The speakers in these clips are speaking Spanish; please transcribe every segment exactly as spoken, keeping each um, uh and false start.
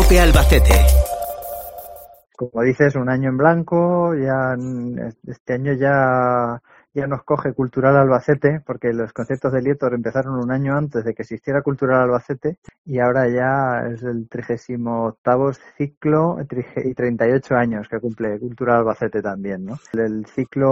COPE Albacete. Como dices, un año en blanco, ya este año ya, ya nos coge Cultural Albacete, porque los conciertos de Lietor empezaron un año antes de que existiera Cultural Albacete, y ahora ya es el trigésimo octavo ciclo y treinta y ocho años que cumple Cultural Albacete también, ¿no? El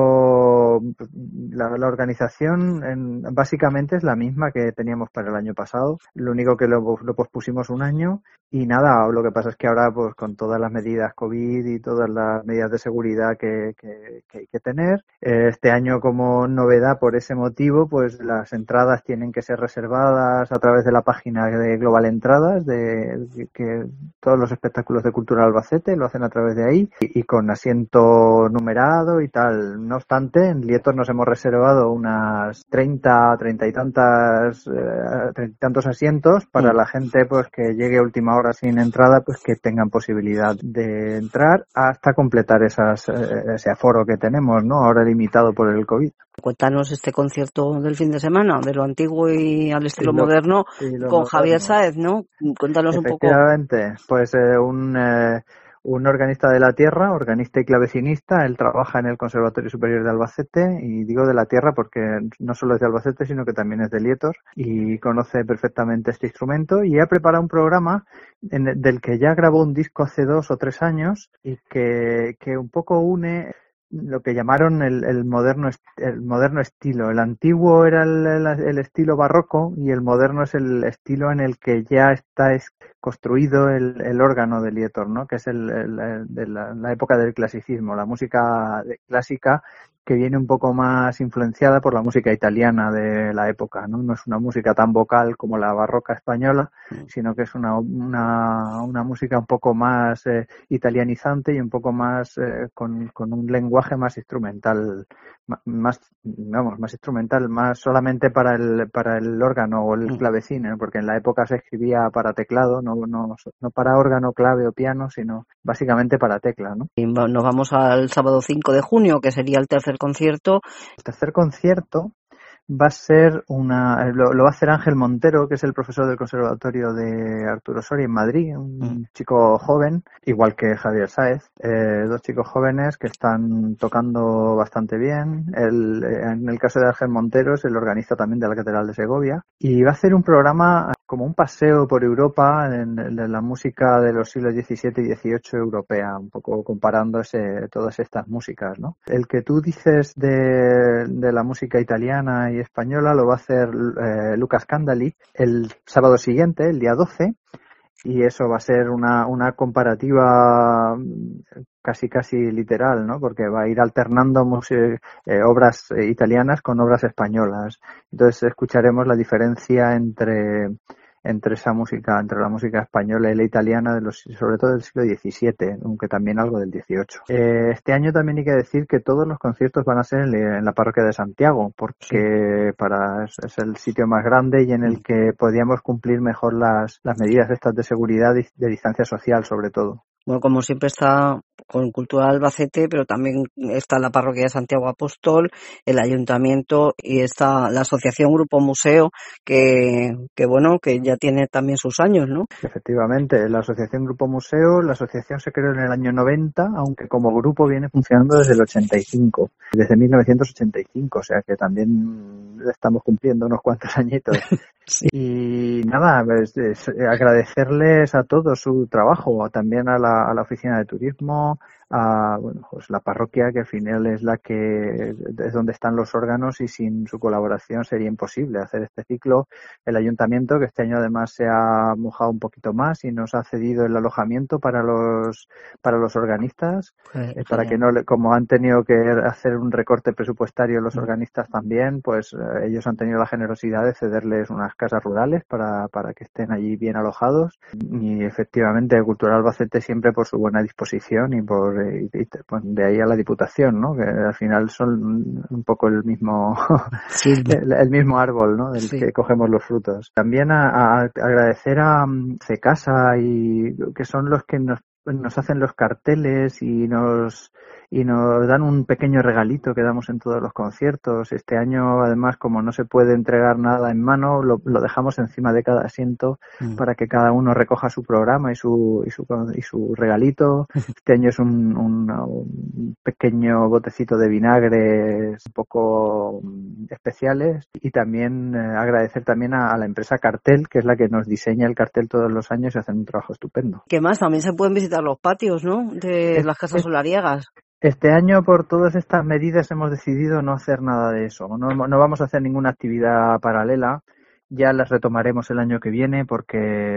ciclo, la, la organización en, básicamente es la misma que teníamos para el año pasado, lo único que lo, lo pospusimos un año. Y nada, lo que pasa es que ahora, pues con todas las medidas COVID y todas las medidas de seguridad que, que, que hay que tener, eh, este año como novedad por ese motivo, pues las entradas tienen que ser reservadas a través de la página de Global Entradas, de, de que todos los espectáculos de Cultura Albacete lo hacen a través de ahí y, y con asiento numerado y tal. No obstante, en Lietor nos hemos reservado unas treinta, treinta y tantas, eh, treinta y tantos asientos para la gente pues que llegue a última hora sin entrada, pues que tengan posibilidad de entrar hasta completar esas, ese aforo que tenemos, ¿no? Ahora limitado por el COVID. Cuéntanos este concierto del fin de semana, de lo antiguo y al estilo y lo, moderno, y lo con moderno. Javier Sáez, ¿no? Cuéntanos un poco. Efectivamente, pues eh, un... Eh, un organista de la tierra, organista y clavecinista. Él trabaja en el Conservatorio Superior de Albacete, y digo de la tierra porque no solo es de Albacete, sino que también es de Lietor, y conoce perfectamente este instrumento, y ha preparado un programa en, del que ya grabó un disco hace dos o tres años y que, que un poco une lo que llamaron el, el moderno el moderno estilo. El antiguo era el, el, el estilo barroco, y el moderno es el estilo en el que ya está es, construido el, el órgano de Lietor, ¿no? Que es el, el, el de la, la época del clasicismo, la música clásica que viene un poco más influenciada por la música italiana de la época, ¿no? No es una música tan vocal como la barroca española, sino que es una una, una música un poco más eh, italianizante y un poco más eh, con, con un lenguaje más instrumental, más vamos, más instrumental, más solamente para el para el órgano o el clavecín, ¿eh? Porque en la época se escribía para teclado, no no no para órgano, clave o piano, sino básicamente para tecla, ¿no? Y nos vamos al sábado cinco de junio, que sería el tercer concierto. El tercer concierto va a ser una, lo, lo va a hacer Ángel Montero, que es el profesor del Conservatorio de Arturo Soria en Madrid, un mm. chico joven, igual que Javier Sáez, eh, dos chicos jóvenes que están tocando bastante bien. El, en el caso de Ángel Montero es el organista también de la Catedral de Segovia, y va a hacer un programa como un paseo por Europa en, en la música de los siglos diecisiete y dieciocho europea, un poco comparándose todas estas músicas, ¿no? El que tú dices de, de la música italiana y española lo va a hacer eh, Lucas Candali el sábado siguiente, el día doce, y eso va a ser una, una comparativa casi casi literal, ¿no? Porque va a ir alternando music, eh, obras italianas con obras españolas. Entonces escucharemos la diferencia entre entre esa música, entre la música española y la italiana, de los, sobre todo del siglo diecisiete, aunque también algo del dieciocho. Eh, este año también hay que decir que todos los conciertos van a ser en, en la parroquia de Santiago, porque sí. para es, es el sitio más grande y en el que podíamos cumplir mejor las, las medidas estas de seguridad y de distancia social, sobre todo. Bueno, como siempre está con Cultura Albacete, pero también está la parroquia de Santiago Apóstol, el ayuntamiento y está la asociación Grupo Museo, que, que bueno, que ya tiene también sus años, ¿no? Efectivamente, la asociación Grupo Museo, la asociación se creó en el año noventa, aunque como grupo viene funcionando desde el ochenta y cinco, desde mil novecientos ochenta y cinco, o sea que también estamos cumpliendo unos cuantos añitos. Sí. Y nada, es, es agradecerles a todos su trabajo, también a la, a la oficina de turismo, a bueno, pues la parroquia, que al final es la que es donde están los órganos, y sin su colaboración sería imposible hacer este ciclo. El ayuntamiento, que este año además se ha mojado un poquito más y nos ha cedido el alojamiento para los para los organistas, eh, eh, para que no, como han tenido que hacer un recorte presupuestario los organistas también, pues eh, ellos han tenido la generosidad de cederles unas casas rurales para para que estén allí bien alojados. Y efectivamente Cultural Albacete siempre por su buena disposición y por y, y, pues de ahí a la Diputación, ¿no? Que al final son un poco el mismo sí. el, el mismo árbol, ¿no? Del sí. que cogemos los frutos. También a, a agradecer a Cecasa, y que son los que nos nos hacen los carteles y nos y nos dan un pequeño regalito que damos en todos los conciertos. Este año, además, como no se puede entregar nada en mano, lo, lo dejamos encima de cada asiento mm. para que cada uno recoja su programa y su, y su, y su regalito. Este año es un, un, un pequeño botecito de vinagres un poco especiales, y también eh, agradecer también a, a la empresa Cartel, que es la que nos diseña el cartel todos los años y hacen un trabajo estupendo. ¿Qué más? También se pueden visitar los patios, ¿no?, de es, las casas solariegas. Este año, por todas estas medidas, hemos decidido no hacer nada de eso. No, no vamos a hacer ninguna actividad paralela. Ya las retomaremos el año que viene, porque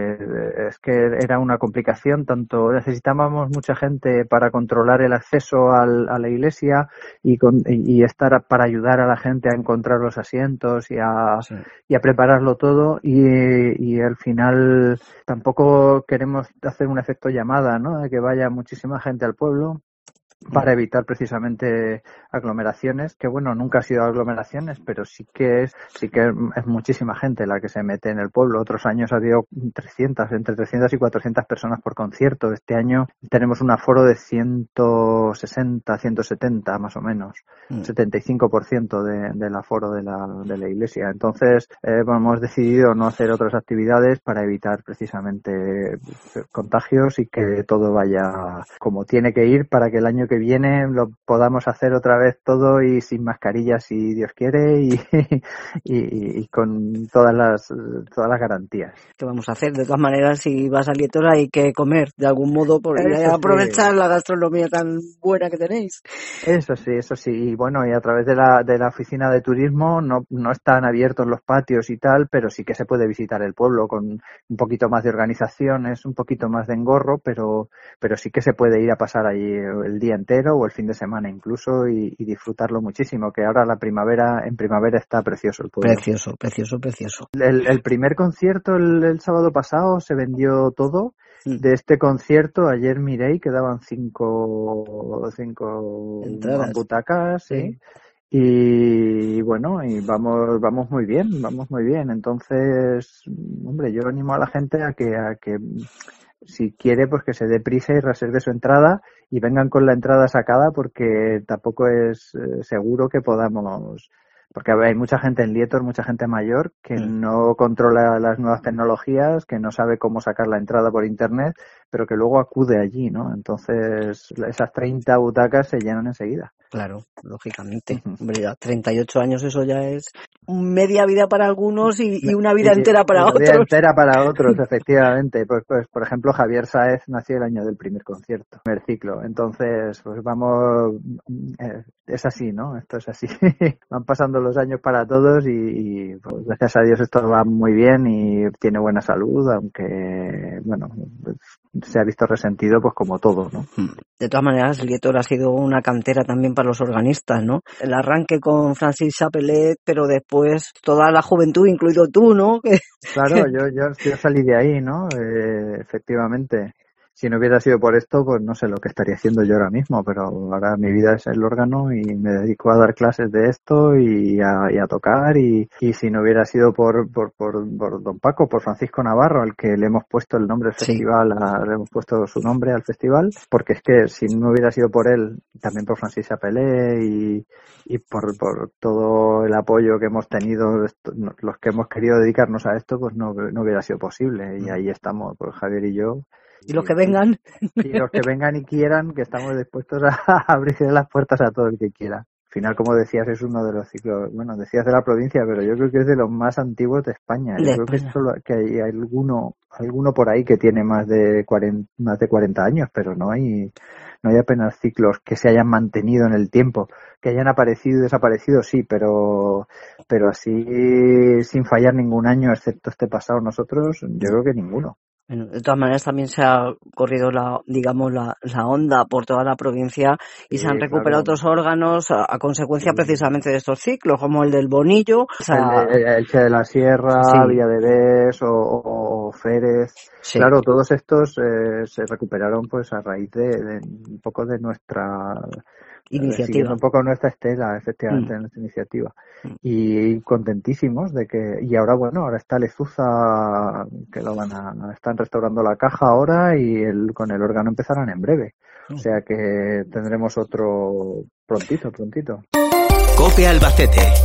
es que era una complicación. Tanto necesitábamos mucha gente para controlar el acceso al, a la iglesia y, con, y estar para ayudar a la gente a encontrar los asientos y a, sí. y a prepararlo todo. Y, y al final tampoco queremos hacer un efecto llamada, ¿no?, de que vaya muchísima gente al pueblo, para evitar precisamente aglomeraciones, que bueno, nunca ha sido aglomeraciones, pero sí que es sí que es muchísima gente la que se mete en el pueblo. Otros años ha habido trescientas, entre trescientas y cuatrocientas personas por concierto. Este año tenemos un aforo de ciento sesenta, ciento setenta más o menos, mm. setenta y cinco por ciento de, del aforo de la, de la iglesia. Entonces, eh, bueno, hemos decidido no hacer otras actividades para evitar precisamente contagios y que todo vaya como tiene que ir, para que el año que viene lo podamos hacer otra vez todo y sin mascarillas, si Dios quiere, y, y, y con todas las todas las garantías. ¿Qué vamos a hacer? De todas maneras, si vas a Lietor hay que comer de algún modo, por y aprovechar sí. la gastronomía tan buena que tenéis. Eso sí, eso sí. Y bueno, y a través de la de la oficina de turismo no no están abiertos los patios y tal, pero sí que se puede visitar el pueblo con un poquito más de organizaciones, un poquito más de engorro, pero pero sí que se puede ir a pasar allí el día entero o el fin de semana incluso y, y disfrutarlo muchísimo, que ahora la primavera, en primavera está precioso el pueblo. Precioso, precioso, precioso. El, el primer concierto el, el sábado pasado se vendió todo. Mm. De este concierto ayer miré y quedaban cinco, cinco entradas, butacas, sí. Y bueno, y vamos vamos muy bien, vamos muy bien. Entonces, hombre, yo animo a la gente a que a que si quiere, pues que se dé prisa y reserve su entrada y vengan con la entrada sacada, porque tampoco es eh, seguro que podamos, porque hay mucha gente en Lietor, mucha gente mayor que mm. no controla las nuevas tecnologías, que no sabe cómo sacar la entrada por internet, pero que luego acude allí, ¿no? Entonces esas treinta butacas se llenan enseguida. Claro, lógicamente. Uh-huh. Hombre, ya treinta y ocho años, eso ya es media vida para algunos y, y una vida sí, entera para una otros. Una vida entera para otros, efectivamente. Pues, pues, por ejemplo, Javier Sáez nació el año del primer concierto, primer ciclo. Entonces, pues vamos, eh, es así, ¿no? Esto es así. Van pasando los años para todos y, y pues, gracias a Dios esto va muy bien y tiene buena salud, aunque, bueno, pues, se ha visto resentido, pues como todo, ¿no? De todas maneras, Lietor ha sido una cantera también para los organistas, ¿no? El arranque con Francis Chapelet, pero después toda la juventud, incluido tú, ¿no? Claro, yo, yo, yo salí de ahí, ¿no? Eh, efectivamente. Si no hubiera sido por esto, pues no sé lo que estaría haciendo yo ahora mismo, pero ahora mi vida es el órgano y me dedico a dar clases de esto y a, y a tocar, y, y si no hubiera sido por, por, por, por don Paco, por Francisco Navarro, al que le hemos puesto el nombre del sí. festival, a, le hemos puesto su nombre al festival, porque es que si no hubiera sido por él, también por Francis Chapelet y, y por, por todo el apoyo que hemos tenido, esto, los que hemos querido dedicarnos a esto, pues no, no hubiera sido posible, y ahí estamos, pues Javier y yo. Y los que vengan. Y los que vengan y quieran, que estamos dispuestos a abrir las puertas a todo el que quiera. Al final, como decías, es uno de los ciclos, bueno, decías de la provincia, pero yo creo que es de los más antiguos de España. Yo de creo España. que solo que hay alguno, alguno por ahí que tiene más de cuarenta, más de cuarenta años, pero no hay, no hay apenas ciclos que se hayan mantenido en el tiempo, que hayan aparecido y desaparecido, sí, pero, pero así sin fallar ningún año, excepto este pasado nosotros, yo creo que ninguno. Bueno, de todas maneras también se ha corrido la, digamos, la, la onda por toda la provincia y sí, se han recuperado claro. otros órganos a, a consecuencia sí. precisamente de estos ciclos, como el del Bonillo. O sea, el, de, el Che de la Sierra, sí. Villa de Bes o, o, o Férez. Sí. Claro, todos estos eh, se recuperaron pues a raíz de, de un poco de nuestra iniciativa. Siguiendo un poco nuestra estela, efectivamente, Mm. en nuestra iniciativa. Y contentísimos de que, y ahora bueno, ahora está Lezuza, que lo van a, están restaurando la caja ahora y el, con el órgano empezarán en breve. O sea que tendremos otro prontito, prontito. COPE Albacete.